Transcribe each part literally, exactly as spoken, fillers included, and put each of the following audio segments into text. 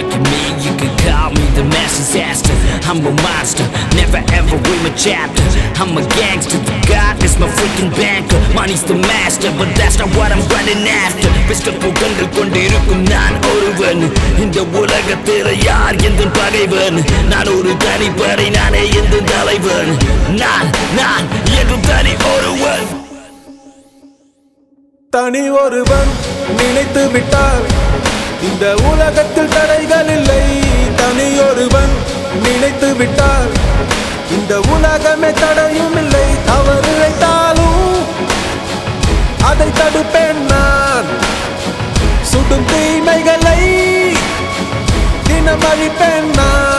Look at me, you can call me the mass disaster. I'm a monster, never ever read my chapter. I'm a gangster, the God is my freaking banker. Money's the master, but that's not what I'm running after. Pistol புகழ்கள் கொண்டிருக்கும் நான் ஒருவன். இந்த உலகத்தில் யார் எந்த பகைவன்? நான் ஒரு தனிப்படை, நானே எந்த தலைவன். நான் நான் என்றும் தனி ஒருவன். தனி ஒருவன் நினைத்து விட்டால் இந்த உலகத்தில் தடைகள் இல்லை. தனி ஒருவன் நினைத்து விட்டால் இந்த உலகமே தடையும் இல்லை. தவறு இழைத்தாலும் அதை தடுப்பேன் நான். சுடும் தீமைகளை தினம் அழிப்பேன் நான்.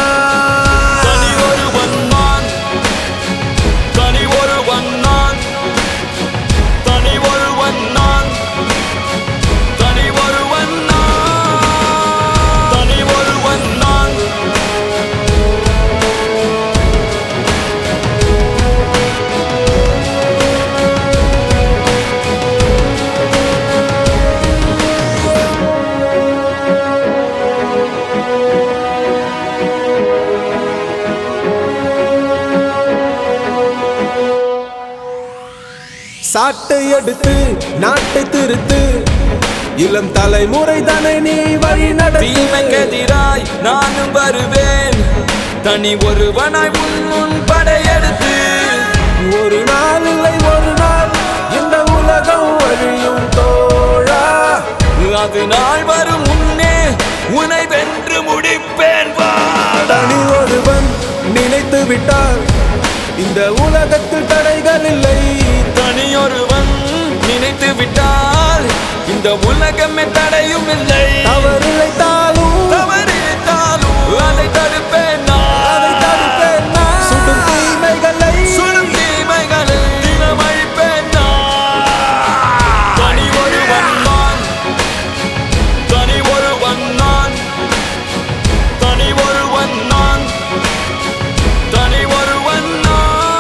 சாட்டை எடுத்து நாட்டை திருத்து, இளம் தலைமுறை தானே நீ வழி நடத்து. தீமைக்கெதிராய் நானும் வருவேன், தனி ஒருவனாய் முன் முன் படையெடுத்து. ஒரு நாள் இல்லை ஒரு நாள் இந்த உலகம் வழியும் தோழா. அது நாள் வரும் முன்னே உன்னை வென்று முடிப்பேன். தனி ஒருவன் நினைத்து விட்டால் இந்த உலகத்தில் தடைகள் இல்லை. தனியொருவன் நினைத்து விட்டால் இந்த உலகமே தடையும் இல்லை. தவறு இழைத்தாலும் தவறு இழைத்தாலும் அதை தடுப்பேன் நான். அதை தடுப்பேன் நான். சுடும் தீமைகளை சுடும் தீமைகளை தினம் அழிப்பேன் நான். தனி ஒருவன் நான், தனி ஒருவன் நான், தனி ஒருவன் நான், தனி ஒருவன் நான்.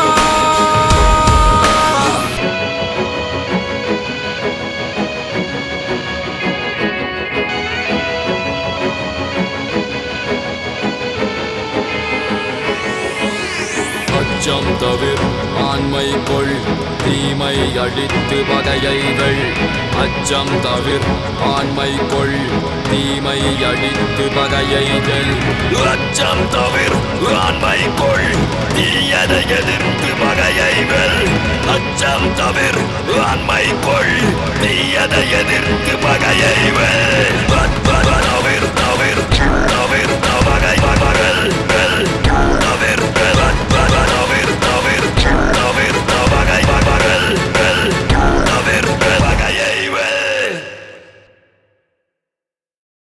அச்சம் தவிர ஆண்மை கொள், தீமை அழித்து பகையை வெல். அச்சம் தவிர ஆண்மை கொள், தீமை அழித்து பகையை வெல். அச்சம் தவிர ஆண்மை கொள், தீயதை எதிர்த்து பகையை வெல். அச்சம் தவிர ஆண்மை கொள், தீயதை எதிர்த்து பகையை வெல். தவிர தவிர தவிர